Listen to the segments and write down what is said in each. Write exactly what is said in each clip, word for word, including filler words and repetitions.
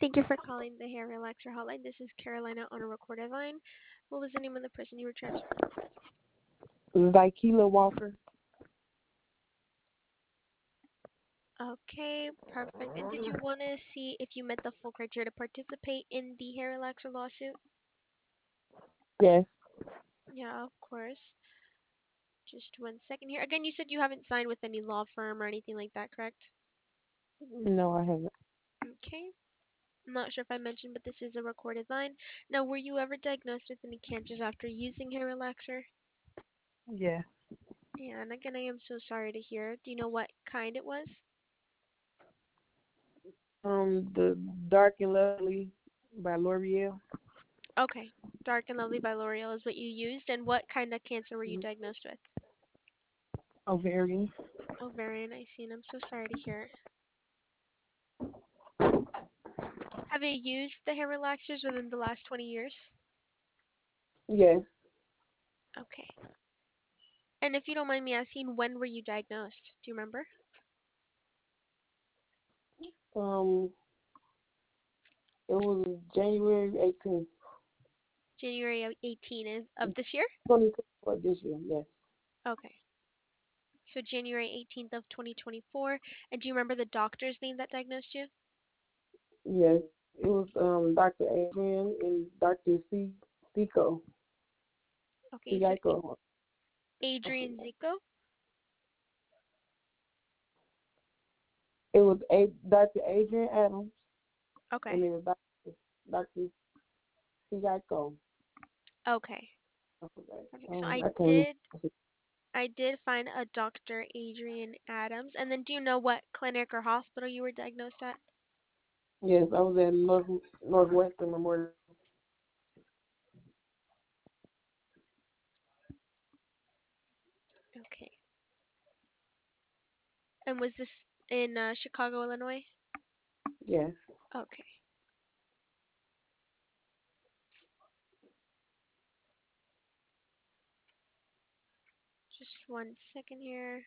Thank you for calling the Hair Relaxer Hotline. This is Carolina on a recorded line. What was the name of the person you were transferring? Zykela Walker. Okay, perfect. And did you want to see if you met the full criteria to participate in the Hair Relaxer lawsuit? Yes. Yeah, of course. Just one second here. Again, you said you haven't signed with any law firm or anything like that, correct? No, I haven't. Okay. I'm not sure if I mentioned, but this is a recorded line. Now, were you ever diagnosed with any cancers after using Hair Relaxer? Yes. Yeah, and again, I am so sorry to hear. Do you know what kind it was? Um, the Dark and Lovely by L'Oreal. Okay. Dark and Lovely by L'Oreal is what you used. And what kind of cancer were you Mhm. diagnosed with? Ovarian. Ovarian, I see, and I'm so sorry to hear. Have you used the hair relaxers within the last twenty years? Yes. Okay. And if you don't mind me asking, when were you diagnosed? Do you remember? Um, it was January eighteenth, January eighteenth of this year? twenty twenty-four this year. Yes. Okay. So January eighteenth of twenty twenty-four. And do you remember the doctor's name that diagnosed you? Yes. It was um Doctor Adrian and Doctor C Cico. Okay, you said Cico. Adrian Zico? It was a Doctor Adrian Adams Okay. and it was Doctor Doctor Cico. Okay. I forgot. Perfect. So Um, I I can't. did I did find a Doctor Adrian Adams. And then do you know what clinic or hospital you were diagnosed at? Yes, I was at North Northwestern Memorial. Okay. And was this in uh, Chicago, Illinois? Yes. Okay. Just one second here.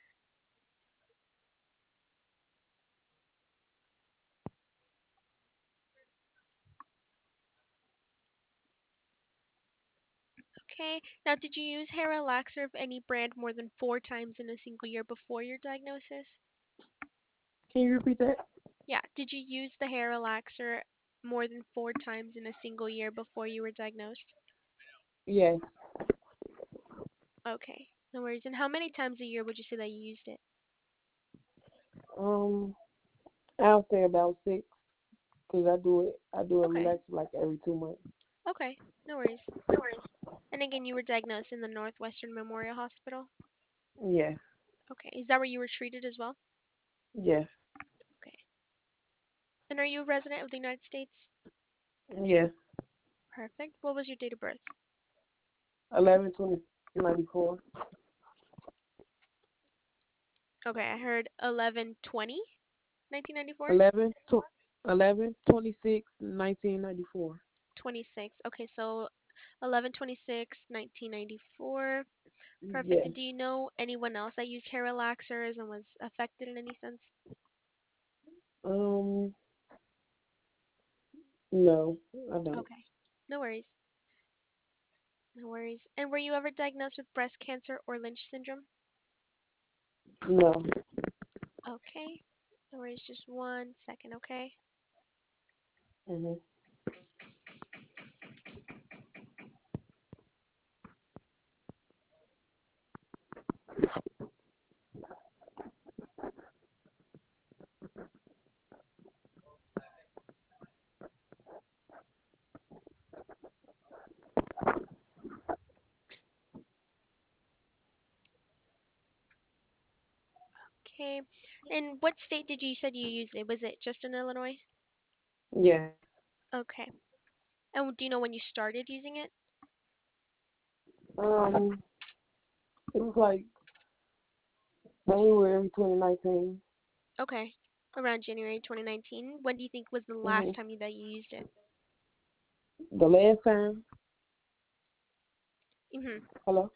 Okay. Now, did you use hair relaxer of any brand more than four times in a single year before your diagnosis? Can you repeat that? Yeah. Did you use the hair relaxer more than four times in a single year before you were diagnosed? Yes. Okay. No worries. And how many times a year would you say that you used it? Um, I'll say about six because I do it. I do it Okay. relax like every two months. Okay. No worries. And again, you were diagnosed in the Northwestern Memorial Hospital? Yes. Okay. Is that where you were treated as well? Yes. Okay. And are you a resident of the United States? Yes. Perfect. What was your date of birth? Eleven twenty ninety four. Okay, I heard eleven twenty, nineteen ninety-four? Eleven tw- eleven twenty six nineteen ninety four. twenty-six. Okay, so eleven twenty-six, nineteen ninety-four. Perfect. Yes. And do you know anyone else that used hair relaxers and was affected in any sense? Um. No, I don't. Okay. No worries. No worries. And were you ever diagnosed with breast cancer or Lynch syndrome? No. Okay. No worries. Just one second, okay? Mhm. Okay. And what state did you said you used it? Was it just in Illinois? Yes. Okay. And do you know when you started using it? Um. It was like January twenty nineteen. Okay. Around January twenty nineteen. When do you think was the last Mhm. time you, that you used it? The last time. Mhm. Hello.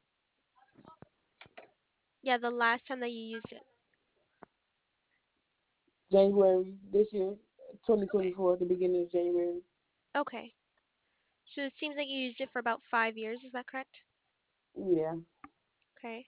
Yeah, the last time that you used it. January this year, Okay. twenty twenty-four, the beginning of January. Okay. So it seems like you used it for about five years. Is that correct? Yeah, Okay.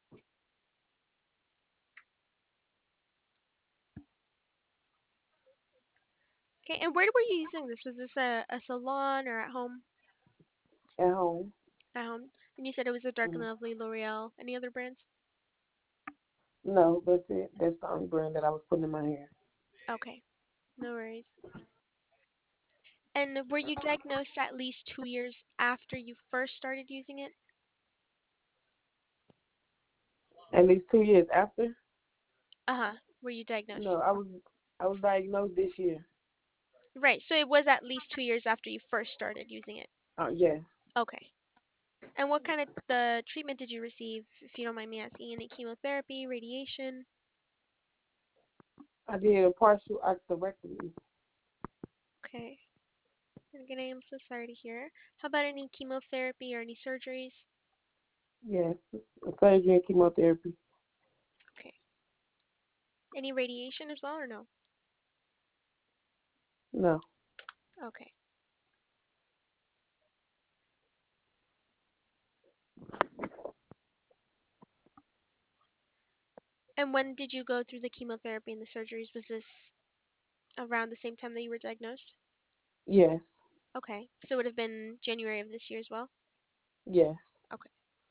Okay. And where were you using this? Was this a, a salon or at home? at home. At home. And you said it was a Dark and Mm. Lovely, L'Oreal. Any other brands? No, that's it. That's the only brand that I was putting in my hair. Okay. No worries. And were you diagnosed at least two years after you first started using it? At least two years after. Uh-huh. Were you diagnosed? No, I was I was diagnosed this year. Right. So it was at least two years after you first started using it. Uh, yes, Okay. And what kind of the treatment did you receive, if you don't mind me asking? Any chemotherapy, radiation? I did a partial hysterectomy. Okay. And again, I am so sorry to hear. How about any chemotherapy or any surgeries? Yes, surgery and chemotherapy. Okay. Any radiation as well or no? No, Okay. And when did you go through the chemotherapy and the surgeries? Was this around the same time that you were diagnosed? yes, Okay. So it would have been January of this year as well? yes, Okay.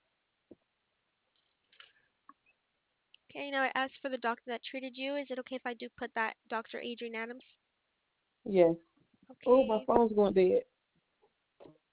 Okay, now I asked for the doctor that treated you. Is it okay if I do put that Doctor Adrian Adams? yes. Oh, my Okay. phone's going dead.